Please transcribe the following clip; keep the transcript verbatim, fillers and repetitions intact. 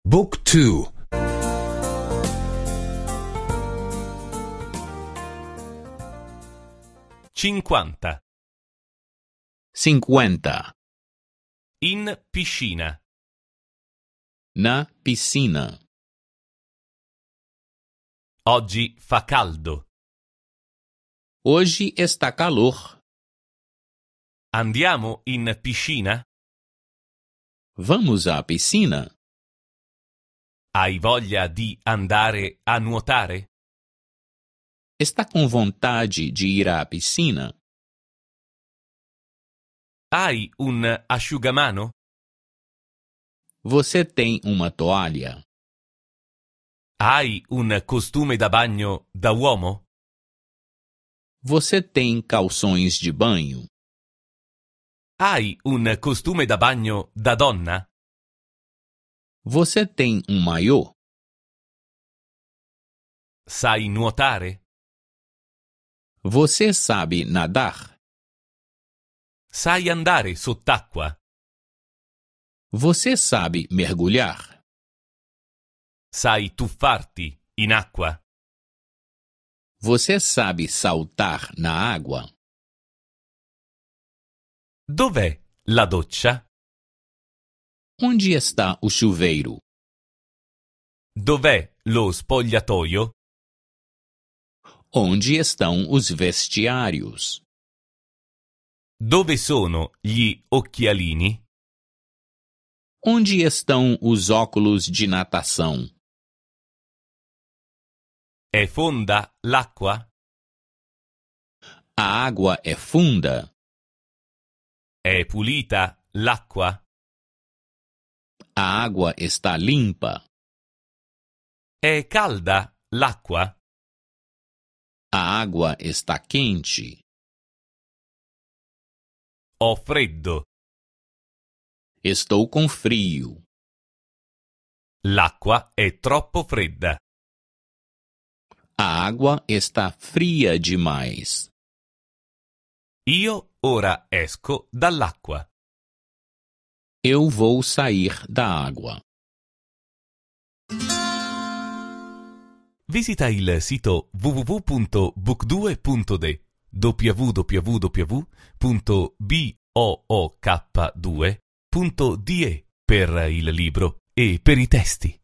Book two. cinquanta. cinquenta. In piscina. Na piscina. Oggi fa caldo. Hoje está calor. Andiamo in piscina? Vamos à piscina? Hai voglia di andare a nuotare? Está com vontade de ir à piscina? Hai un asciugamano? Você tem uma toalha? Hai un costume da bagno da uomo? Você tem calções de banho? Hai un costume da bagno da donna? Você tem um maiô? Sai nuotare? Você sabe nadar? Sai andare sott'acqua? Você sabe mergulhar? Sai tuffarti in acqua? Você sabe saltar na água? Dov'è la doccia? Onde está o chuveiro? Dov'è lo spogliatoio? Onde estão os vestiários? Dove sono gli occhialini? Onde estão os óculos de natação? È fonda l'acqua? A água é funda? È pulita l'acqua? A água está limpa? È calda l'acqua? A água está quente? Ho freddo. Estou com frio. L'acqua è troppo fredda. A água está fria demais. Io ora esco dall'acqua. Eu vou sair da água. Visita il sito w w w punto book due punto d w w w punto book due punto d e per il libro e per i testi.